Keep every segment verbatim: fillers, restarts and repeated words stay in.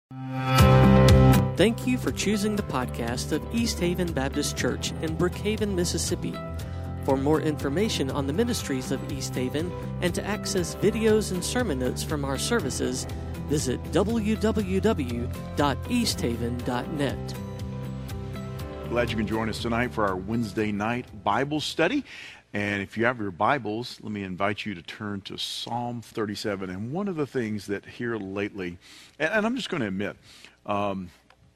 Thank you for choosing the podcast of East Haven Baptist Church in Brookhaven, Mississippi. For more information on the ministries of East Haven and to access videos and sermon notes from our services, visit w w w dot east haven dot net. Glad you can join us tonight for our Wednesday night Bible study. And if you have your Bibles, let me invite you to turn to Psalm thirty-seven. And one of the things that here lately, and, and I'm just going to admit, um,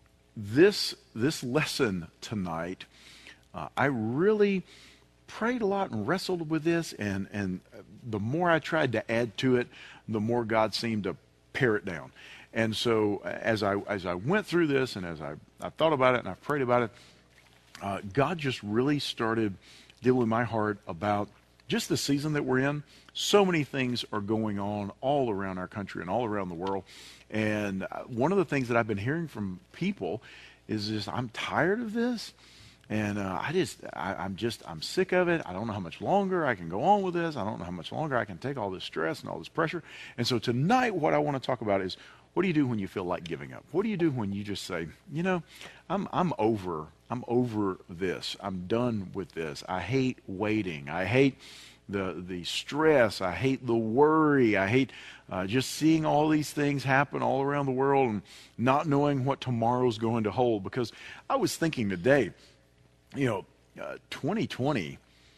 this this lesson tonight, uh, I really prayed a lot and wrestled with this, and, and the more I tried to add to it, the more God seemed to pare it down. And so as I as I went through this and as I, I thought about it and I prayed about it, uh, God just really started dealing with my heart about just the season that we're in. So many things are going on all around our country and all around the world. And one of the things that I've been hearing from people is just, I'm tired of this. And uh, I just, I, I'm just, I'm sick of it. I don't know how much longer I can go on with this. I don't know how much longer I can take all this stress and all this pressure. And so tonight, what I want to talk about is, what do you do when you feel like giving up? What do you do when you just say, you know, I'm, I'm over, I'm over this. I'm done with this. I hate waiting. I hate the the stress. I hate the worry. I hate uh, just seeing all these things happen all around the world and not knowing what tomorrow's going to hold. Because I was thinking today, you know, uh, twenty twenty,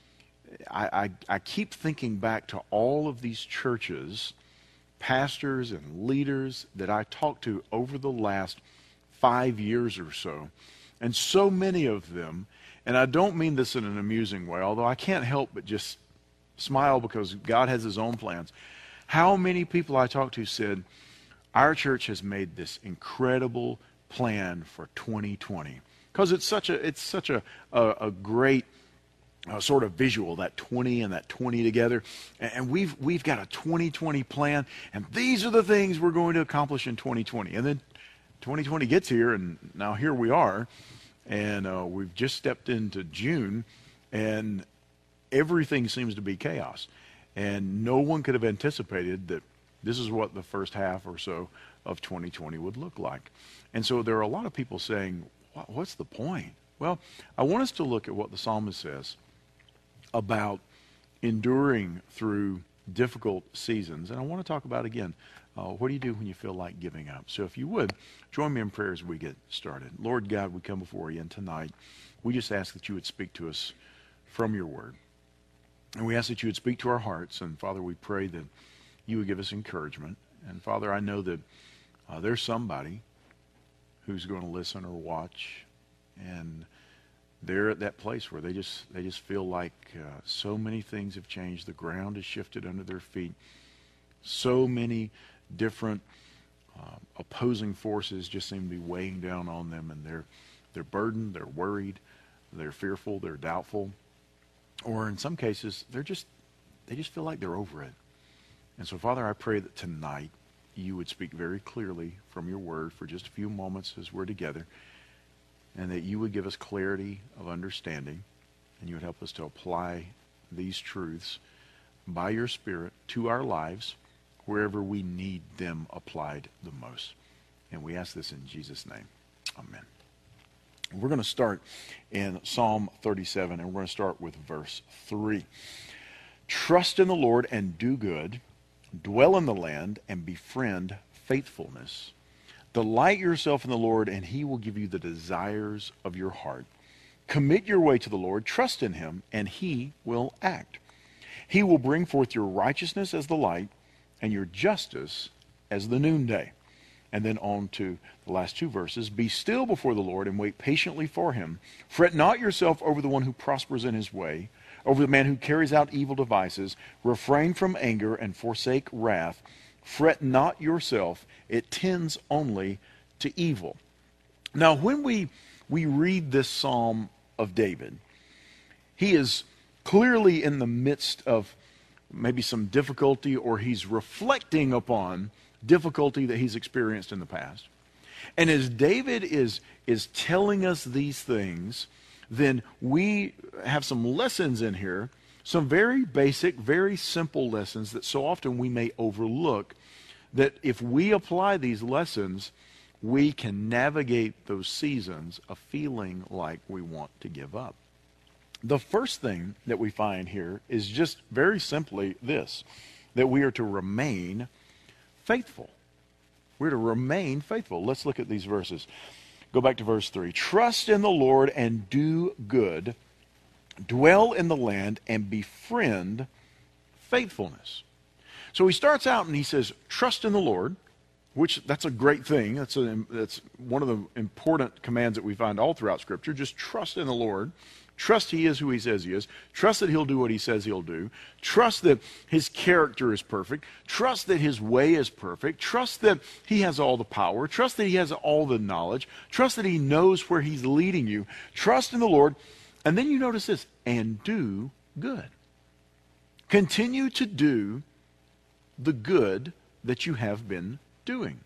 I, I, I keep thinking back to all of these churches, pastors and leaders that I talked to over the last five years or so. And so many of them, and I don't mean this in an amusing way, although I can't help but just smile because God has his own plans. How many people I talked to said, our church has made this incredible plan for twenty twenty. Because it's such a it's such a a, a great uh, sort of visual, that twenty and that twenty together. And, and we've we've got a twenty twenty plan, and these are the things we're going to accomplish in twenty twenty. And then twenty twenty gets here, and now here we are, and uh, we've just stepped into June, and everything seems to be chaos. And no one could have anticipated that this is what the first half or so of twenty twenty would look like. And so there are a lot of people saying, what's the point? Well, I want us to look at what the psalmist says about enduring through difficult seasons. And I want to talk about, again, uh, what do you do when you feel like giving up? So if you would, join me in prayer as we get started. Lord God, we come before you, and tonight we just ask that you would speak to us from your word. And we ask that you would speak to our hearts. And Father, we pray that you would give us encouragement. And Father, I know that uh, there's somebody who's going to listen or watch, and they're at that place where they just they just feel like uh, so many things have changed. The ground has shifted under their feet. So many different uh, opposing forces just seem to be weighing down on them, and they're they're burdened, they're worried, they're fearful, they're doubtful, or in some cases they're just they just feel like they're over it. And so, Father, I pray that tonight you would speak very clearly from your word for just a few moments as we're together, and that you would give us clarity of understanding, and you would help us to apply these truths by your Spirit to our lives wherever we need them applied the most. And we ask this in Jesus' name. Amen. We're going to start in Psalm thirty-seven, and we're going to start with verse three. Trust in the Lord and do good. Dwell in the land and befriend faithfulness. Delight yourself in the Lord, and he will give you the desires of your heart. Commit your way to the Lord. Trust in him, and he will act. He will bring forth your righteousness as the light and your justice as the noonday. And then on to the last two verses. Be still before the Lord and wait patiently for him. Fret not yourself over the one who prospers in his way, over the man who carries out evil devices. Refrain from anger and forsake wrath. Fret not yourself. It tends only to evil. Now, when we, we read this Psalm of David, he is clearly in the midst of maybe some difficulty, or he's reflecting upon difficulty that he's experienced in the past. And as David is, is telling us these things, then we have some lessons in here, some very basic, very simple lessons that so often we may overlook, that if we apply these lessons, we can navigate those seasons of feeling like we want to give up. The first thing that we find here is just very simply this, that we are to remain faithful. We're to remain faithful. Let's look at these verses. Go back to verse three. Trust in the Lord and do good. Dwell in the land and befriend faithfulness. So he starts out and he says, trust in the Lord, which that's a great thing. That's, a, that's one of the important commands that we find all throughout Scripture. Just trust in the Lord. Trust he is who he says he is. Trust that he'll do what he says he'll do. Trust that his character is perfect. Trust that his way is perfect. Trust that he has all the power. Trust that he has all the knowledge. Trust that he knows where he's leading you. Trust in the Lord. And then you notice this, and do good. Continue to do the good that you have been doing.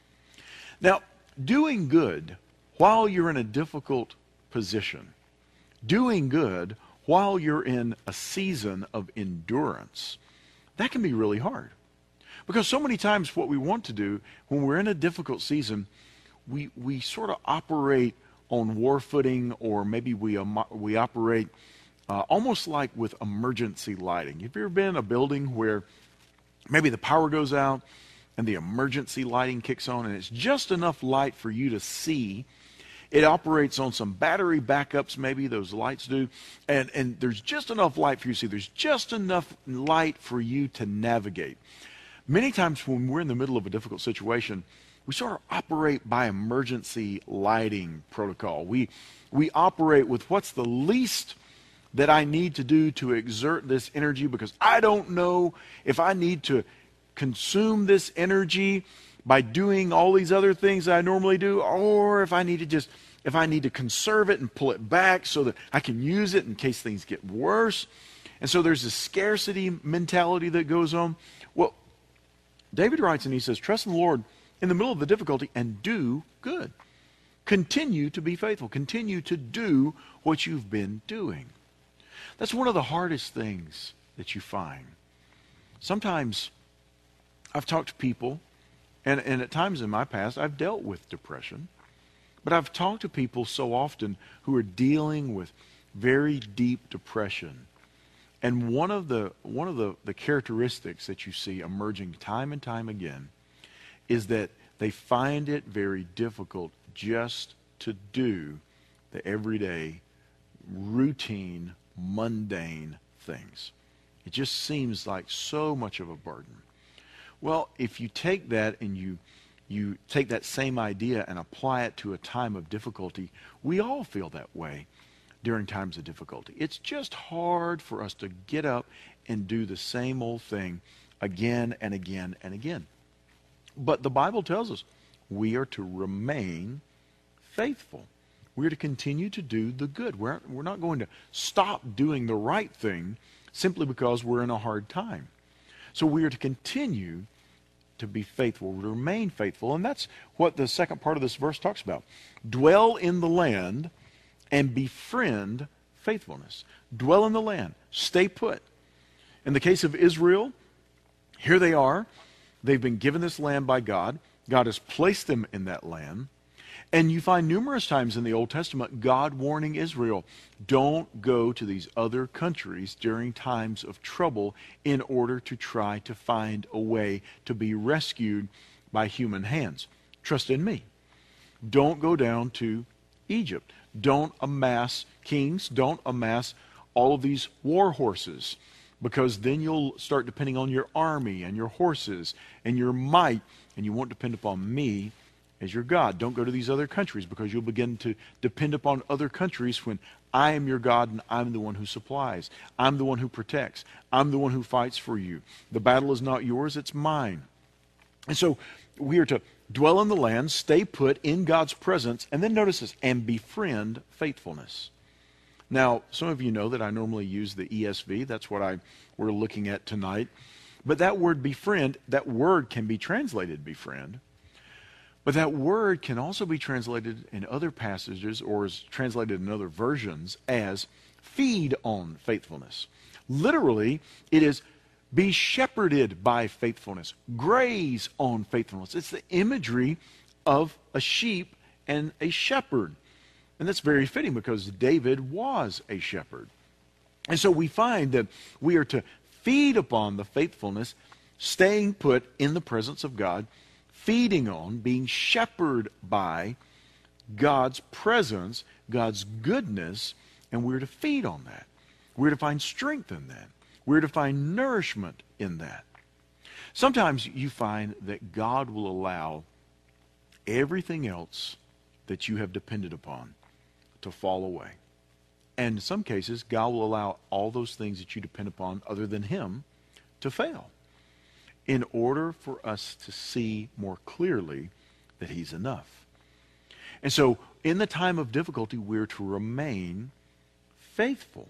Now, doing good while you're in a difficult position, doing good while you're in a season of endurance, that can be really hard. Because so many times what we want to do when we're in a difficult season, we, we sort of operate on war footing, or maybe we, um, we operate uh, almost like with emergency lighting. Have you ever been in a building where maybe the power goes out and the emergency lighting kicks on and it's just enough light for you to see? It operates on some battery backups, maybe those lights do, and, and there's just enough light for you to see. There's just enough light for you to navigate. Many times when we're in the middle of a difficult situation, we sort of operate by emergency lighting protocol. We, we operate with what's the least that I need to do to exert this energy, because I don't know if I need to consume this energy by doing all these other things that I normally do, or if I need to just, if I need to conserve it and pull it back so that I can use it in case things get worse. And so there's this scarcity mentality that goes on. Well, David writes and he says, trust in the Lord in the middle of the difficulty and do good. Continue to be faithful. Continue to do what you've been doing. That's one of the hardest things that you find. Sometimes I've talked to people, and, and at times in my past I've dealt with depression, but I've talked to people so often who are dealing with very deep depression. And one of the one of the, the characteristics that you see emerging time and time again is that they find it very difficult just to do the everyday, routine, mundane things. It just seems like so much of a burden. Well, if you take that and you you take that same idea and apply it to a time of difficulty, we all feel that way during times of difficulty. It's just hard for us to get up and do the same old thing again and again and again. But the Bible tells us we are to remain faithful. We're to continue to do the good. We're, we're not going to stop doing the right thing simply because we're in a hard time. So we are to continue to be faithful, to remain faithful. And that's what the second part of this verse talks about. Dwell in the land and befriend faithfulness. Dwell in the land. Stay put. In the case of Israel, here they are. They've been given this land by God. God has placed them in that land. And you find numerous times in the Old Testament God warning Israel, don't go to these other countries during times of trouble in order to try to find a way to be rescued by human hands. Trust in me. Don't go down to Egypt. Don't amass kings. Don't amass all of these war horses, because then you'll start depending on your army and your horses and your might, and you won't depend upon me as your God. Don't go to these other countries, because you'll begin to depend upon other countries when I am your God and I'm the one who supplies. I'm the one who protects. I'm the one who fights for you. The battle is not yours, it's mine. And so we are to dwell in the land, stay put in God's presence, and then notice this, and befriend faithfulness. Now, some of you know that I normally use the E S V. That's what I we're looking at tonight. But that word befriend, that word can be translated befriend. But that word can also be translated in other passages, or is translated in other versions as feed on faithfulness. Literally, it is be shepherded by faithfulness. Graze on faithfulness. It's the imagery of a sheep and a shepherd. And that's very fitting because David was a shepherd. And so we find that we are to feed upon the faithfulness, staying put in the presence of God, feeding on, being shepherded by God's presence, God's goodness, and we're to feed on that. We're to find strength in that. We're to find nourishment in that. Sometimes you find that God will allow everything else that you have depended upon to fall away. And in some cases, God will allow all those things that you depend upon other than Him to fail in order for us to see more clearly that He's enough. And so in the time of difficulty, we're to remain faithful.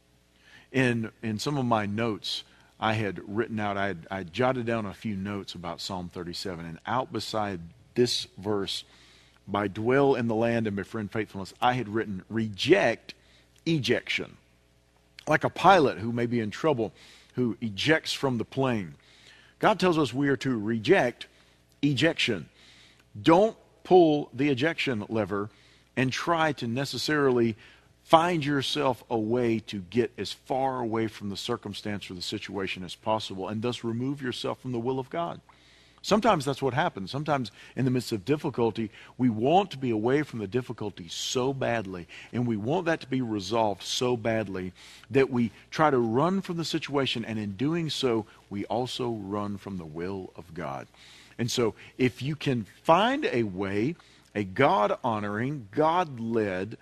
In, in some of my notes, I had written out, I had, I had jotted down a few notes about Psalm thirty-seven, and out beside this verse, by dwell in the land and befriend faithfulness, I had written reject ejection. Like a pilot who may be in trouble, who ejects from the plane. God tells us we are to reject ejection. Don't pull the ejection lever and try to necessarily find yourself a way to get as far away from the circumstance or the situation as possible and thus remove yourself from the will of God. Sometimes that's what happens. Sometimes in the midst of difficulty, we want to be away from the difficulty so badly, and we want that to be resolved so badly that we try to run from the situation, and in doing so, we also run from the will of God. And so if you can find a way, a God-honoring, God-led,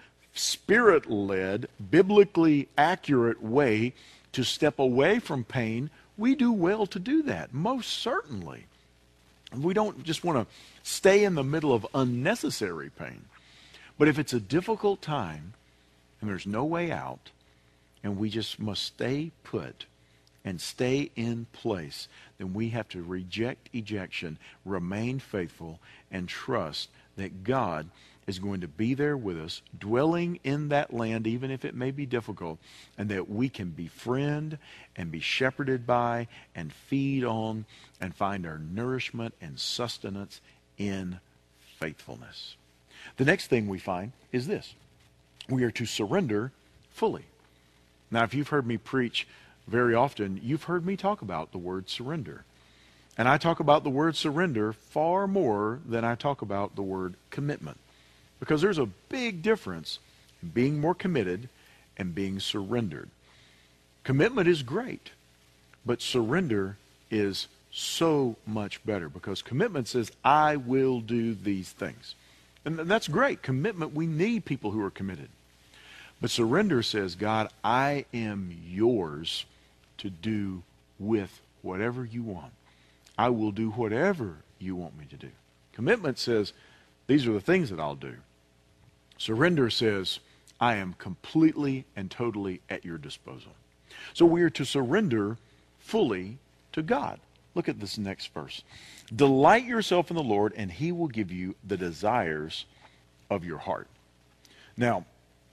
Spirit-led, biblically accurate way to step away from pain, we do well to do that, most certainly. We don't just want to stay in the middle of unnecessary pain. But if it's a difficult time and there's no way out, and we just must stay put and stay in place, then we have to reject ejection, remain faithful, and trust that God is going to be there with us, dwelling in that land, even if it may be difficult, and that we can befriend and be shepherded by and feed on and find our nourishment and sustenance in faithfulness. The next thing we find is this. We are to surrender fully. Now, if you've heard me preach very often, you've heard me talk about the word surrender. And I talk about the word surrender far more than I talk about the word commitment. Because there's a big difference in being more committed and being surrendered. Commitment is great, but surrender is so much better because commitment says, I will do these things. And that's great. Commitment, we need people who are committed. But surrender says, God, I am yours to do with whatever you want. I will do whatever you want me to do. Commitment says, these are the things that I'll do. Surrender says, I am completely and totally at your disposal. So we are to surrender fully to God. Look at this next verse. Delight yourself in the Lord, and He will give you the desires of your heart. Now,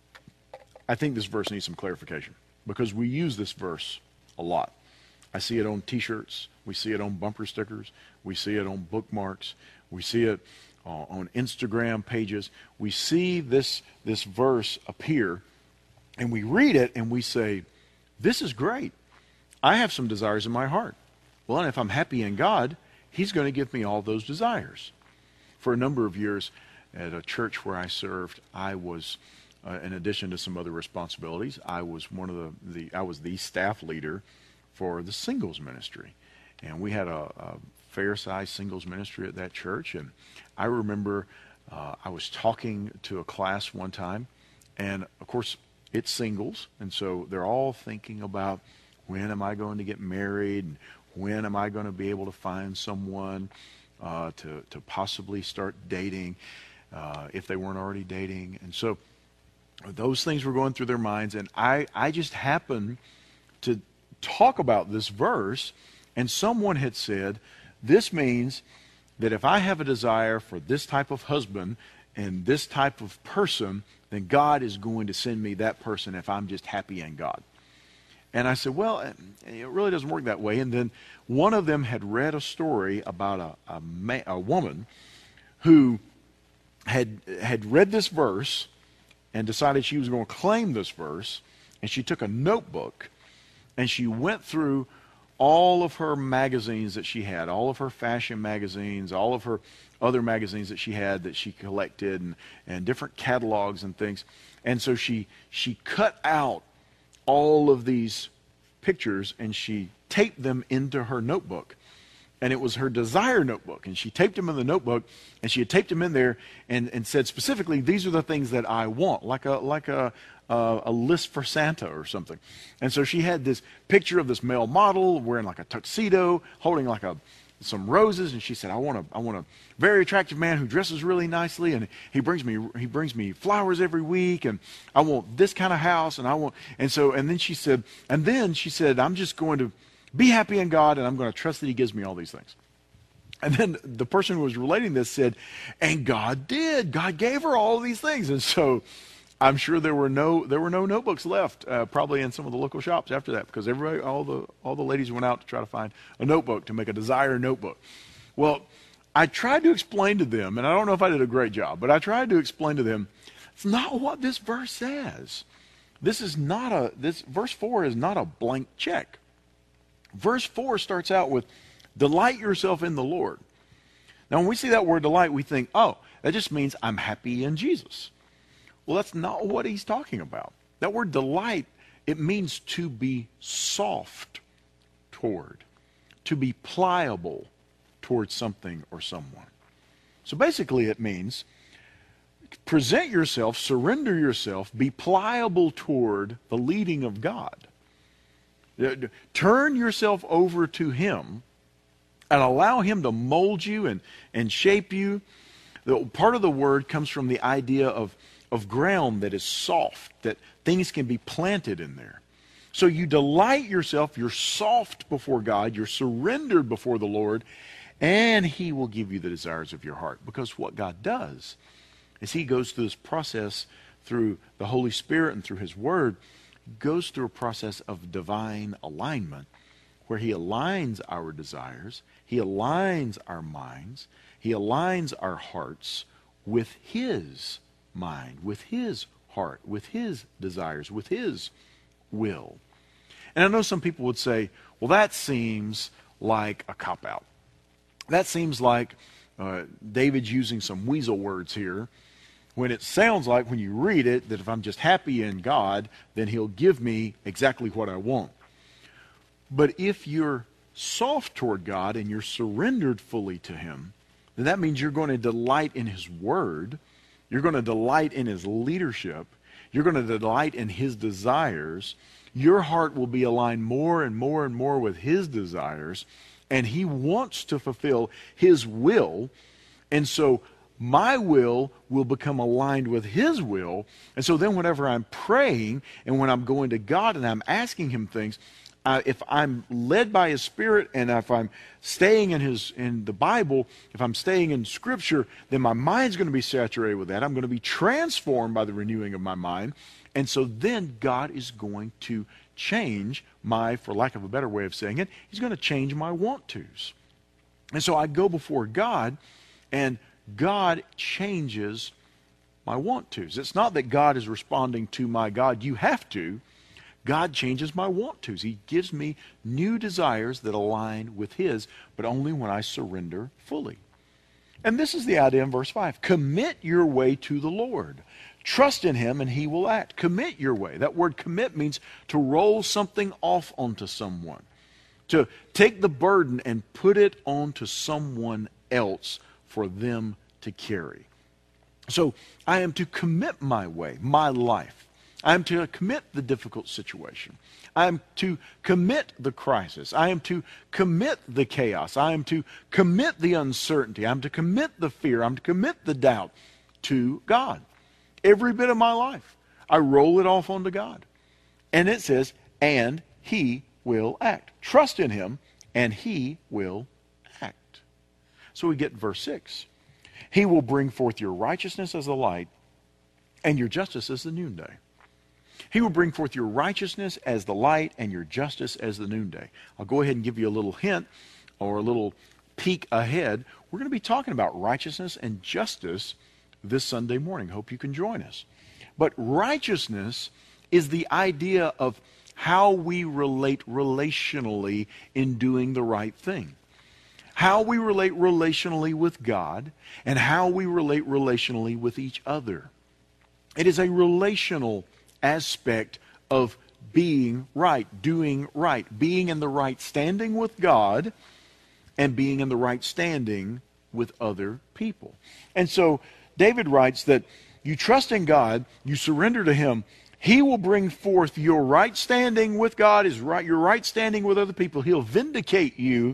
I think this verse needs some clarification because we use this verse a lot. I see it on t-shirts. We see it on bumper stickers. We see it on bookmarks. We see it uh, on Instagram pages. We see this, this verse appear, and we read it, and we say, this is great. I have some desires in my heart. Well, and if I'm happy in God, He's going to give me all those desires. For a number of years at a church where I served, I was, uh, in addition to some other responsibilities, I was one of the, the I was the staff leader for the singles ministry. And we had a, a fair-sized singles ministry at that church. And I remember uh, I was talking to a class one time, and of course, it's singles. And so they're all thinking about, when am I going to get married? And when am I going to be able to find someone uh, to, to possibly start dating uh, if they weren't already dating? And so those things were going through their minds. And I, I just happened to talk about this verse, and someone had said, this means that if I have a desire for this type of husband and this type of person, then God is going to send me that person if I'm just happy in God. And I said, well, it really doesn't work that way. And then one of them had read a story about a, a, ma- a woman who had had read this verse and decided she was going to claim this verse, and she took a notebook and she went through all of her magazines that she had, all of her fashion magazines, all of her other magazines that she had that she collected, and, and different catalogs and things. And so she she cut out all of these pictures and she taped them into her notebook. And it was her desire notebook. And she taped them in the notebook, and she had taped them in there and, and said specifically, these are the things that I want, like a like a, a a list for Santa or something. And so she had this picture of this male model wearing like a tuxedo, holding like a some roses, and she said, I want a I want a very attractive man who dresses really nicely, and he brings me he brings me flowers every week, and I want this kind of house, and I want and so and then she said and then she said, I'm just going to be happy in God, and I'm going to trust that he gives me all these things. And then the person who was relating this said, and God did. God gave her all of these things. And so I'm sure there were no there were no notebooks left, uh, probably in some of the local shops after that, because everybody, all the all the ladies went out to try to find a notebook to make a desire notebook. Well, I tried to explain to them, and I don't know if I did a great job, but I tried to explain to them, it's not what this verse says. This is not a this verse four is not a blank check. Verse four starts out with, delight yourself in the Lord. Now, when we see that word delight, we think, oh, that just means I'm happy in Jesus. Well, that's not what he's talking about. That word delight, it means to be soft toward, to be pliable towards something or someone. So basically it means present yourself, surrender yourself, be pliable toward the leading of God. Turn yourself over to him and allow him to mold you and, and shape you. The, part of the word comes from the idea of, of ground that is soft, that things can be planted in there. So you delight yourself, you're soft before God, you're surrendered before the Lord, and he will give you the desires of your heart. Because what God does is he goes through this process through the Holy Spirit and through his word, goes through a process of divine alignment where he aligns our desires, he aligns our minds, he aligns our hearts with his mind, with his heart, with his desires, with his will. And I know some people would say, well, that seems like a cop-out. That seems like uh, David's using some weasel words here, when it sounds like, when you read it, that if I'm just happy in God, then he'll give me exactly what I want. But if you're soft toward God and you're surrendered fully to him, then that means you're going to delight in his word, you're going to delight in his leadership, you're going to delight in his desires. Your heart will be aligned more and more and more with his desires, and he wants to fulfill his will. And so my will will become aligned with his will. And so then whenever I'm praying and when I'm going to God and I'm asking him things, uh, if I'm led by his Spirit and if I'm staying in his in the Bible, if I'm staying in Scripture, then my mind's going to be saturated with that. I'm going to be transformed by the renewing of my mind. And so then God is going to change my, for lack of a better way of saying it, he's going to change my want-tos. And so I go before God, and God changes my want-tos. It's not that God is responding to my God, you have to. God changes my want-tos. He gives me new desires that align with his, but only when I surrender fully. And this is the idea in verse five. Commit your way to the Lord. Trust in him and he will act. Commit your way. That word commit means to roll something off onto someone. To take the burden and put it onto someone else for them to carry. So I am to commit my way, my life. I am to commit the difficult situation. I am to commit the crisis. I am to commit the chaos. I am to commit the uncertainty. I am to commit the fear. I am to commit the doubt to God. Every bit of my life, I roll it off onto God. And it says, and he will act. Trust in him, and he will act. So we get verse six. He will bring forth your righteousness as the light, and your justice as the noonday. He will bring forth your righteousness as the light, and your justice as the noonday. I'll go ahead and give you a little hint, or a little peek ahead. We're going to be talking about righteousness and justice this Sunday morning. Hope you can join us. But righteousness is the idea of how we relate relationally in doing the right thing. How we relate relationally with God and how we relate relationally with each other. It is a relational aspect of being right, doing right, being in the right standing with God and being in the right standing with other people. And so David writes that you trust in God, you surrender to Him, He will bring forth your right standing with God, is right, your right standing with other people. He'll vindicate you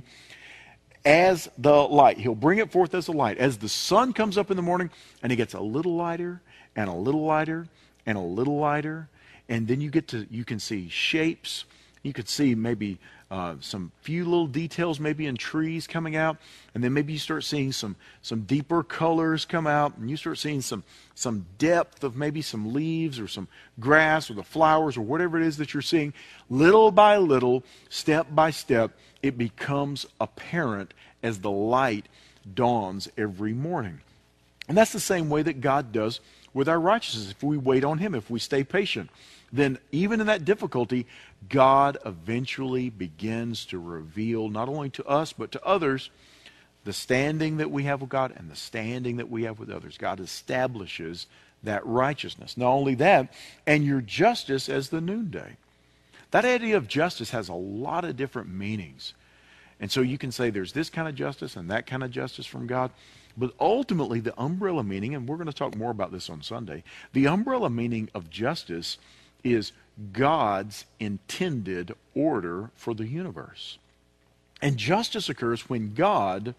as the light. He'll bring it forth as a light. As the sun comes up in the morning and it gets a little lighter and a little lighter and a little lighter, and then you get to, you can see shapes. You could see maybe uh, some few little details maybe in trees coming out, and then maybe you start seeing some some deeper colors come out, and you start seeing some some depth of maybe some leaves or some grass or the flowers or whatever it is that you're seeing. Little by little, step by step, it becomes apparent as the light dawns every morning. And that's the same way that God does with our righteousness. If we wait on Him, if we stay patient, then even in that difficulty, God eventually begins to reveal not only to us but to others the standing that we have with God and the standing that we have with others. God establishes that righteousness. Not only that, and your justice as the noonday. That idea of justice has a lot of different meanings. And so you can say there's this kind of justice and that kind of justice from God. But ultimately, the umbrella meaning, and we're going to talk more about this on Sunday, the umbrella meaning of justice is God's intended order for the universe. And justice occurs when God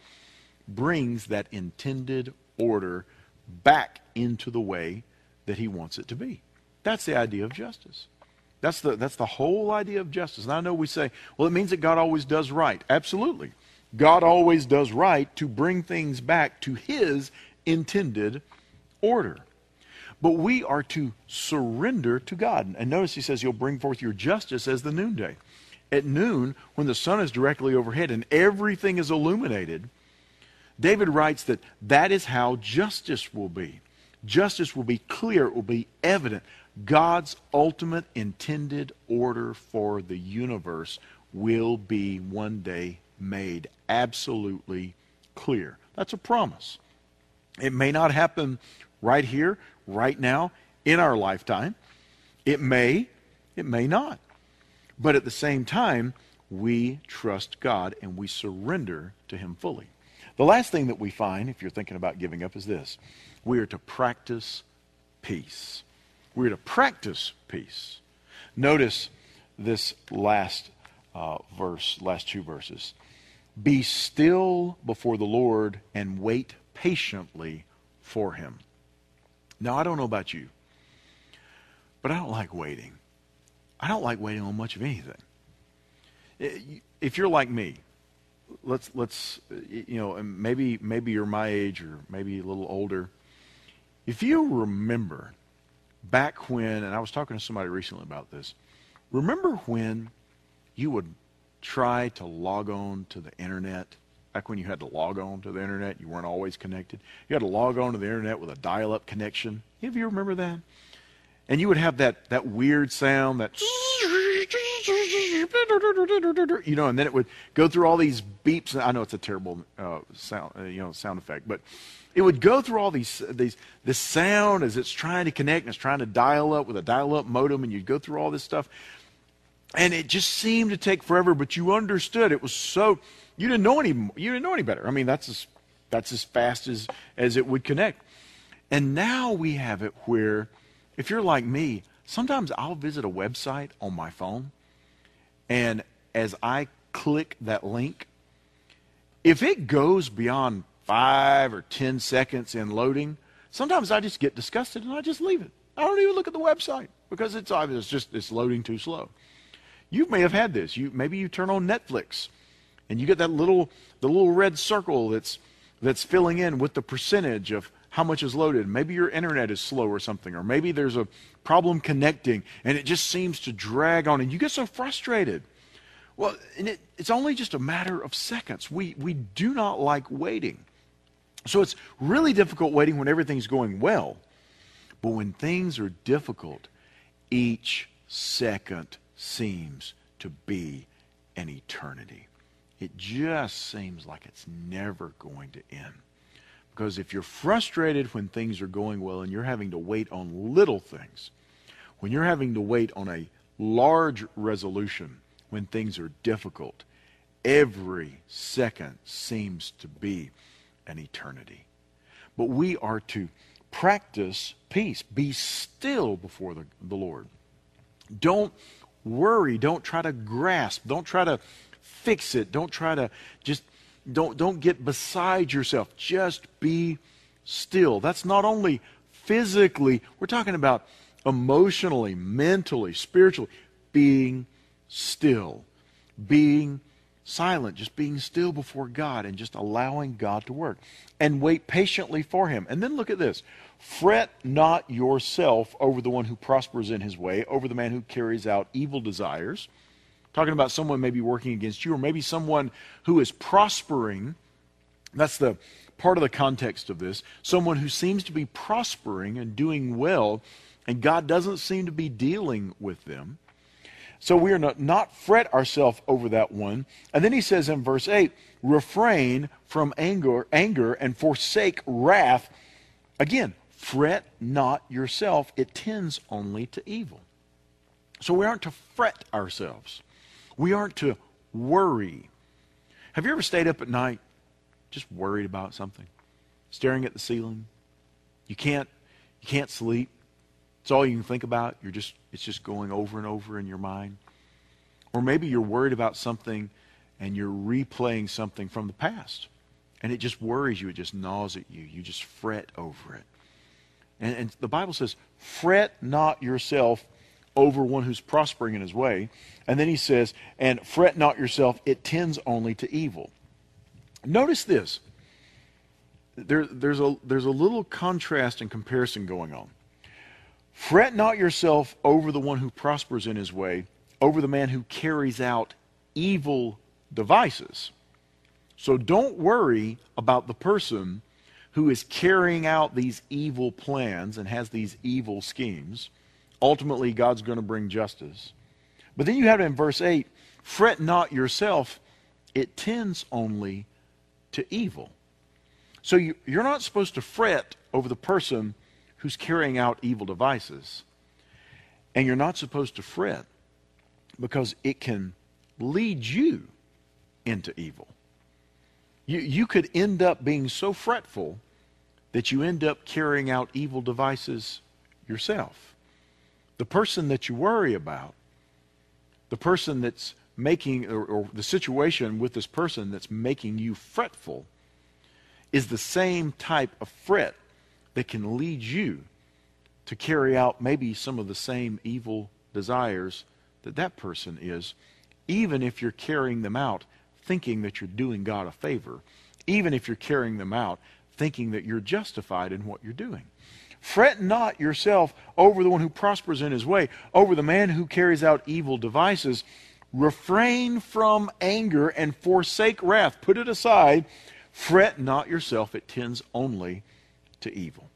brings that intended order back into the way that He wants it to be. That's the idea of justice. That's the, that's the whole idea of justice. And I know we say, well, it means that God always does right. Absolutely. God always does right to bring things back to His intended order. But we are to surrender to God. And notice He says He'll bring forth your justice as the noonday. At noon, when the sun is directly overhead and everything is illuminated, David writes that that is how justice will be. Justice will be clear, it will be evident. God's ultimate intended order for the universe will be one day made absolutely clear. That's a promise. It may not happen right here, right now, in our lifetime. It may, it may not. But at the same time, we trust God and we surrender to Him fully. The last thing that we find, if you're thinking about giving up, is this. We are to practice peace. We're to practice peace. Notice this last uh, verse, last two verses. Be still before the Lord and wait patiently for Him. Now, I don't know about you, but I don't like waiting. I don't like waiting on much of anything. If you're like me, let's let's you know, maybe maybe you're my age or maybe a little older. If you remember back when, and I was talking to somebody recently about this, remember when you would try to log on to the internet? Back when you had to log on to the internet, you weren't always connected. You had to log on to the internet with a dial-up connection. Any of you remember that? And you would have that, that weird sound, that, you know, and then it would go through all these beeps. I know it's a terrible uh, sound, uh, you know, sound effect, but it would go through all these, these, this sound as it's trying to connect and it's trying to dial up with a dial-up modem, and you'd go through all this stuff. And it just seemed to take forever, but you understood it was so, you didn't know any, you didn't know any better. I mean, that's as, that's as fast as, as it would connect. And now we have it where, if you're like me, sometimes I'll visit a website on my phone, and as I click that link, if it goes beyond five or ten seconds in loading, sometimes I just get disgusted and I just leave it. I don't even look at the website because it's it's just it's loading too slow. You may have had this. You maybe you turn on Netflix and you get that little the little red circle that's that's filling in with the percentage of how much is loaded. Maybe your internet is slow or something, or maybe there's a problem connecting and it just seems to drag on and you get so frustrated. Well, and it, it's only just a matter of seconds. We we do not like waiting. So it's really difficult waiting when everything's going well. But when things are difficult, each second seems to be an eternity. It just seems like it's never going to end. Because if you're frustrated when things are going well and you're having to wait on little things, when you're having to wait on a large resolution when things are difficult, every second seems to be an eternity. But we are to practice peace. Be still before the, the Lord. Don't worry. Don't try to grasp. Don't try to fix it. Don't try to just, don't, don't get beside yourself. Just be still. That's not only physically, we're talking about emotionally, mentally, spiritually, being still. Being silent, just being still before God and just allowing God to work. And wait patiently for Him. And then look at this. Fret not yourself over the one who prospers in his way, over the man who carries out evil desires. Talking about someone maybe working against you, or maybe someone who is prospering. That's the part of the context of this. Someone who seems to be prospering and doing well, and God doesn't seem to be dealing with them. So we are not, not fret ourselves over that one. And then he says in verse eight, refrain from anger, anger and forsake wrath. Again, fret not yourself. It tends only to evil. So we aren't to fret ourselves. We aren't to worry. Have you ever stayed up at night just worried about something? Staring at the ceiling? You can't, you can't sleep. It's all you can think about. You're just, it's just going over and over in your mind. Or maybe you're worried about something and you're replaying something from the past. And it just worries you. It just gnaws at you. You just fret over it. And, and the Bible says, fret not yourself over one who's prospering in his way. And then he says, and fret not yourself, it tends only to evil. Notice this. There, there's a, there's a little contrast and comparison going on. Fret not yourself over the one who prospers in his way, over the man who carries out evil devices. So don't worry about the person who is carrying out these evil plans and has these evil schemes. Ultimately, God's going to bring justice. But then you have it in verse eight, fret not yourself, it tends only to evil. So you, you're not supposed to fret over the person who's carrying out evil devices. And you're not supposed to fret because it can lead you into evil. You, you could end up being so fretful that you end up carrying out evil devices yourself. The person that you worry about, the person that's making, or, or the situation with this person that's making you fretful, is the same type of fret that can lead you to carry out maybe some of the same evil desires that that person is, even if you're carrying them out thinking that you're doing God a favor, even if you're carrying them out thinking that you're justified in what you're doing. Fret not yourself over the one who prospers in his way, over the man who carries out evil devices. Refrain from anger and forsake wrath. Put it aside. Fret not yourself. It tends only to evil.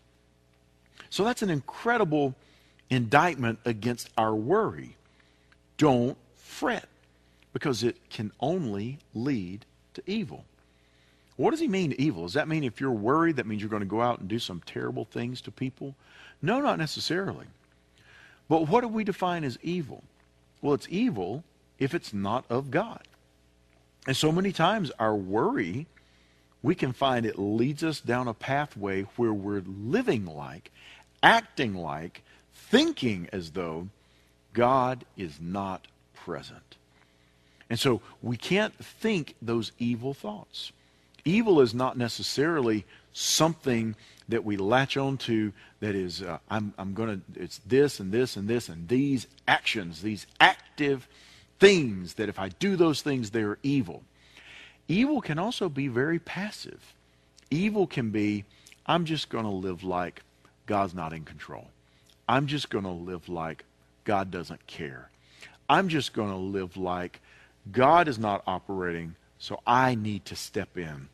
So that's an incredible indictment against our worry. Don't fret, because it can only lead to evil. What does he mean, evil? Does that mean if you're worried, that means you're going to go out and do some terrible things to people? No, not necessarily. But what do we define as evil? Well, it's evil if it's not of God. And so many times our worry, we can find it leads us down a pathway where we're living like, acting like, thinking as though God is not present. And so we can't think those evil thoughts. Evil is not necessarily something that we latch onto that is, uh, I'm, I'm going to, it's this and this and this and these actions, these active things that if I do those things, they're evil. Evil can also be very passive. Evil can be, I'm just going to live like God's not in control. I'm just going to live like God doesn't care. I'm just going to live like God is not operating, so I need to step in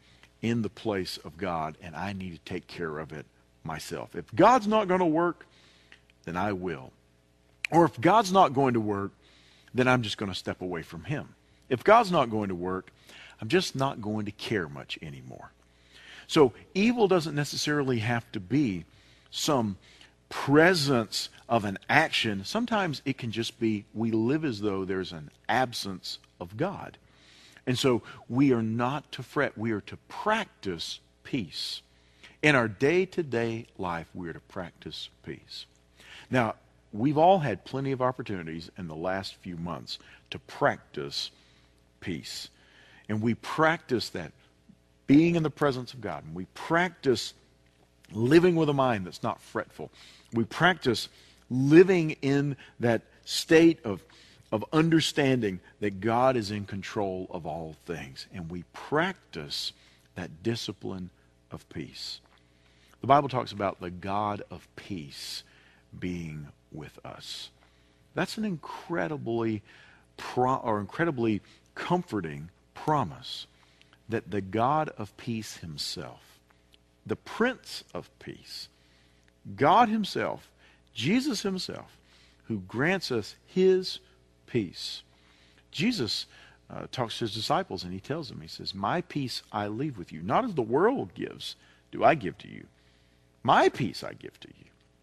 in the place of God, and I need to take care of it myself. If God's not going to work, then I will. Or if God's not going to work, then I'm just going to step away from him. If God's not going to work, I'm just not going to care much anymore. So evil doesn't necessarily have to be some presence of an action. Sometimes it can just be we live as though there's an absence of God. And so we are not to fret. We are to practice peace. In our day-to-day life, we are to practice peace. Now, we've all had plenty of opportunities in the last few months to practice peace. And we practice that being in the presence of God. And we practice living with a mind that's not fretful. We practice living in that state of, of understanding that God is in control of all things. And we practice that discipline of peace. The Bible talks about the God of peace being with us. That's an incredibly pro- or incredibly comforting promise that the God of peace himself, the Prince of Peace, God himself, Jesus himself, who grants us his peace. Jesus uh, talks to his disciples and he tells them, he says, my peace I leave with you. Not as the world gives, do I give to you. My peace I give to you.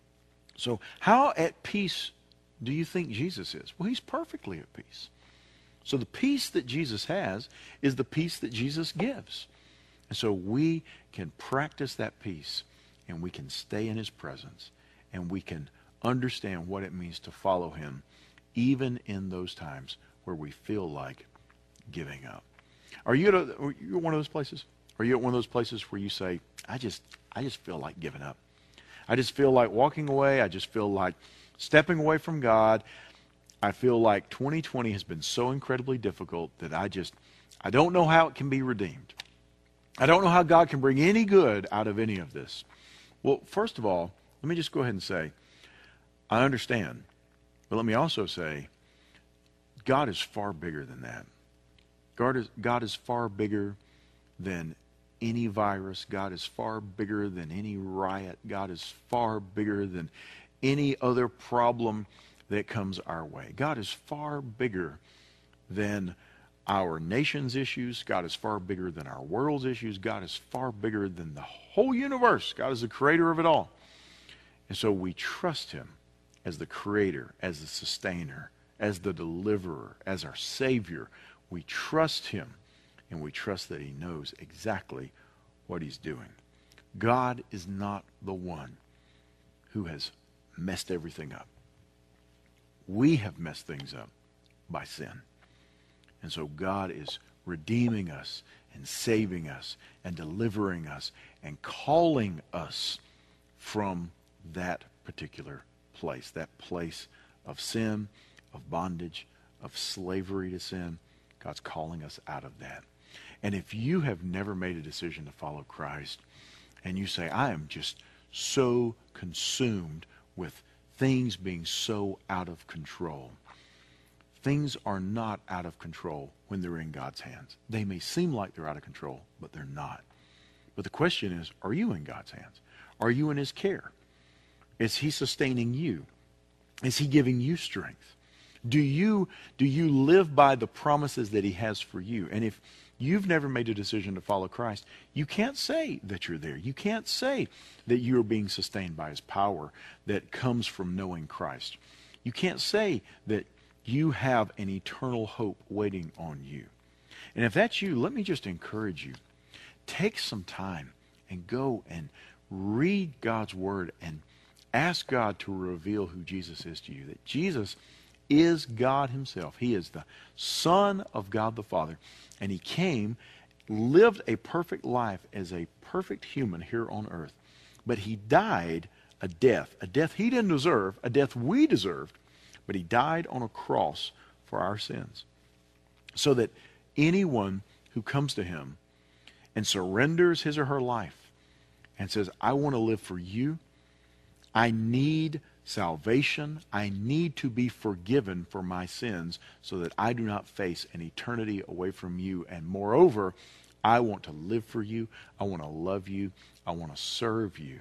So how at peace do you think Jesus is? Well, he's perfectly at peace. So the peace that Jesus has is the peace that Jesus gives. And so we can practice that peace, and we can stay in his presence, and we can understand what it means to follow him, even in those times where we feel like giving up. Are you at, a, are you at one of those places? Are you at one of those places where you say, I just, I just feel like giving up. I just feel like walking away. I just feel like stepping away from God. I feel like twenty twenty has been so incredibly difficult that I just, I don't know how it can be redeemed. I don't know how God can bring any good out of any of this. Well, first of all, let me just go ahead and say, I understand. But let me also say, God is far bigger than that. God is, God is far bigger than any virus. God is far bigger than any riot. God is far bigger than any other problem that comes our way. God is far bigger than our nation's issues. God is far bigger than our world's issues. God is far bigger than the whole universe. God is the creator of it all. And so we trust him as the creator, as the sustainer, as the deliverer, as our Savior. We trust him, and we trust that he knows exactly what he's doing. God is not the one who has messed everything up. We have messed things up by sin. And so God is redeeming us and saving us and delivering us and calling us from that particular place, that place of sin, of bondage, of slavery to sin. God's calling us out of that. And if you have never made a decision to follow Christ, and you say, I am just so consumed with things being so out of control. Things are not out of control when they're in God's hands. They may seem like they're out of control, but they're not. But the question is, are you in God's hands? Are you in his care? Is he sustaining you? Is he giving you strength? Do you, do you live by the promises that he has for you? And if you've never made a decision to follow Christ, you can't say that you're there. You can't say that you are being sustained by his power that comes from knowing Christ. You can't say that you have an eternal hope waiting on you. And if that's you, let me just encourage you. Take some time and go and read God's word and ask God to reveal who Jesus is to you. That Jesus is God himself. He is the Son of God the Father. And he came, lived a perfect life as a perfect human here on earth. But he died a death, a death he didn't deserve, a death we deserved. But he died on a cross for our sins. So that anyone who comes to him and surrenders his or her life and says, I want to live for you, I need salvation, I need to be forgiven for my sins so that I do not face an eternity away from you. And moreover, I want to live for you. I want to love you. I want to serve you.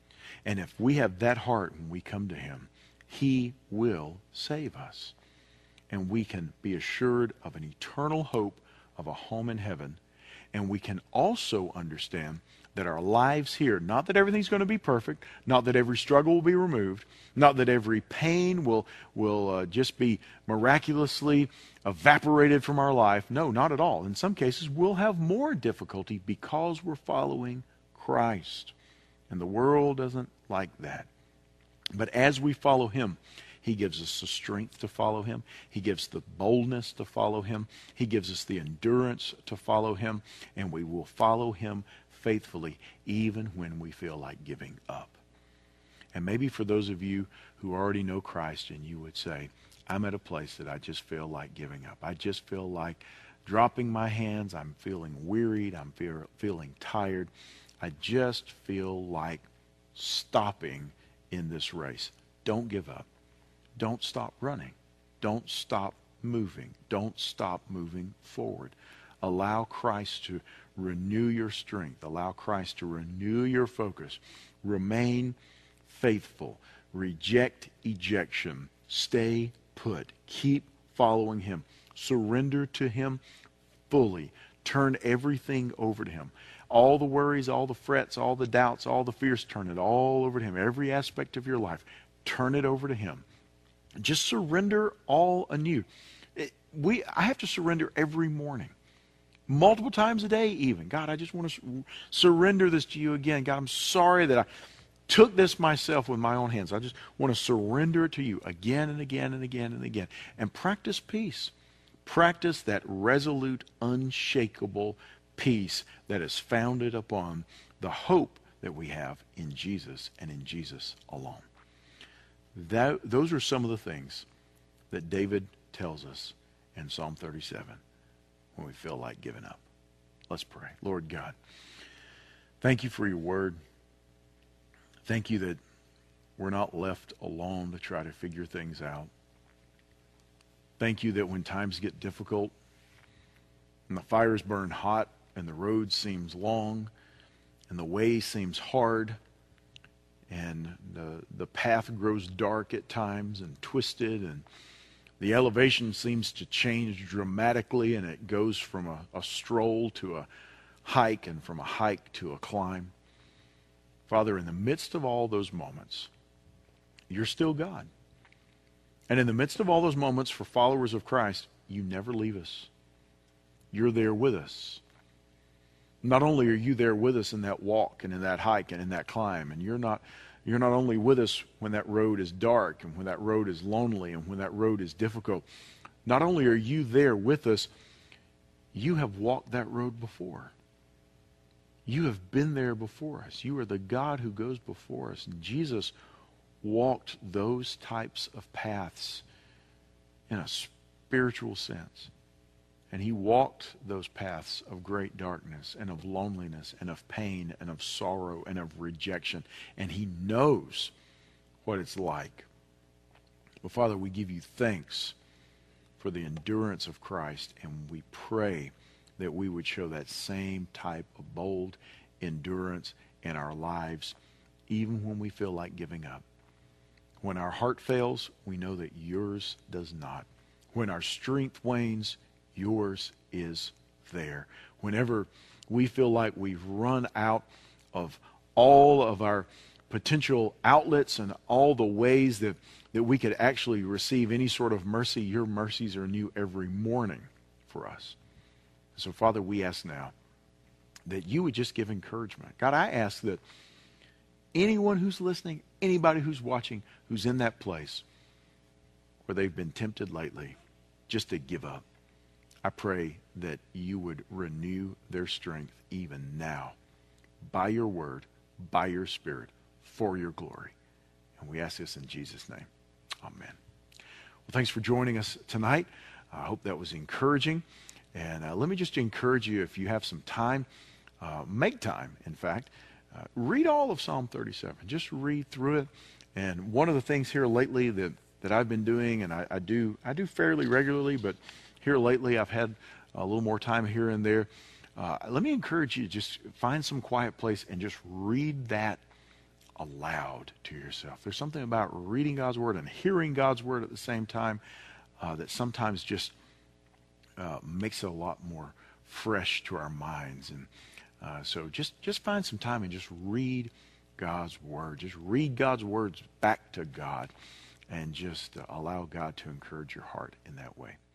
And if we have that heart when we come to him, he will save us. And we can be assured of an eternal hope of a home in heaven. And we can also understand that our lives here, not that everything's going to be perfect, not that every struggle will be removed, not that every pain will, will uh, just be miraculously evaporated from our life. No, not at all. In some cases, we'll have more difficulty because we're following Christ. And the world doesn't like that. But as we follow him, he gives us the strength to follow him. He gives the boldness to follow him. He gives us the endurance to follow him. And we will follow him faithfully, even when we feel like giving up. And maybe for those of you who already know Christ, and you would say, I'm at a place that I just feel like giving up. I just feel like dropping my hands. I'm feeling wearied. I'm feel, feeling tired. I just feel like stopping in this race. Don't give up. Don't stop running. Don't stop moving. Don't stop moving forward. Allow Christ to renew your strength. Allow Christ to renew your focus. Remain faithful. Reject ejection. Stay put. Keep following him. Surrender to him fully. Turn everything over to him. All the worries, all the frets, all the doubts, all the fears, turn it all over to him. Every aspect of your life, turn it over to him. Just surrender all anew. It, we, I have to surrender every morning. Multiple times a day even. God, I just want to surrender this to you again. God, I'm sorry that I took this myself with my own hands. I just want to surrender it to you again and again and again and again. And practice peace. Practice that resolute, unshakable peace that is founded upon the hope that we have in Jesus and in Jesus alone. That, those are some of the things that David tells us in Psalm thirty-seven when we feel like giving up. Let's pray. Lord God, thank you for your word. Thank you that we're not left alone to try to figure things out. Thank you that when times get difficult and the fires burn hot and the road seems long and the way seems hard and the, the path grows dark at times and twisted and the elevation seems to change dramatically and it goes from a, a stroll to a hike and from a hike to a climb. Father, in the midst of all those moments, you're still God. And in the midst of all those moments for followers of Christ, you never leave us. You're there with us. Not only are you there with us in that walk and in that hike and in that climb, and you're not you're not only with us when that road is dark and when that road is lonely and when that road is difficult. Not only are you there with us, you have walked that road before. You have been there before us. You are the God who goes before us. And Jesus walked those types of paths in a spiritual sense. And he walked those paths of great darkness and of loneliness and of pain and of sorrow and of rejection. And he knows what it's like. But Father, we give you thanks for the endurance of Christ, and we pray that we would show that same type of bold endurance in our lives, even when we feel like giving up. When our heart fails, we know that yours does not. When our strength wanes, yours is there. Whenever we feel like we've run out of all of our potential outlets and all the ways that, that we could actually receive any sort of mercy, your mercies are new every morning for us. So, Father, we ask now that you would just give encouragement. God, I ask that anyone who's listening, anybody who's watching, who's in that place where they've been tempted lately just to give up, I pray that you would renew their strength even now by your word, by your spirit, for your glory. And we ask this in Jesus' name. Amen. Well, thanks for joining us tonight. I hope that was encouraging. And uh, let me just encourage you, if you have some time, uh, make time, in fact, uh, read all of Psalm thirty-seven. Just read through it. And one of the things here lately that, that I've been doing, and I, I do I do fairly regularly, but here lately I've had a little more time here and there. uh, let me encourage you to just find some quiet place and just read that aloud to yourself. There's something about reading God's Word and hearing God's Word at the same time uh, that sometimes just uh, makes it a lot more fresh to our minds. And uh, so just, just find some time and just read God's Word. Just read God's words back to God and just uh, allow God to encourage your heart in that way.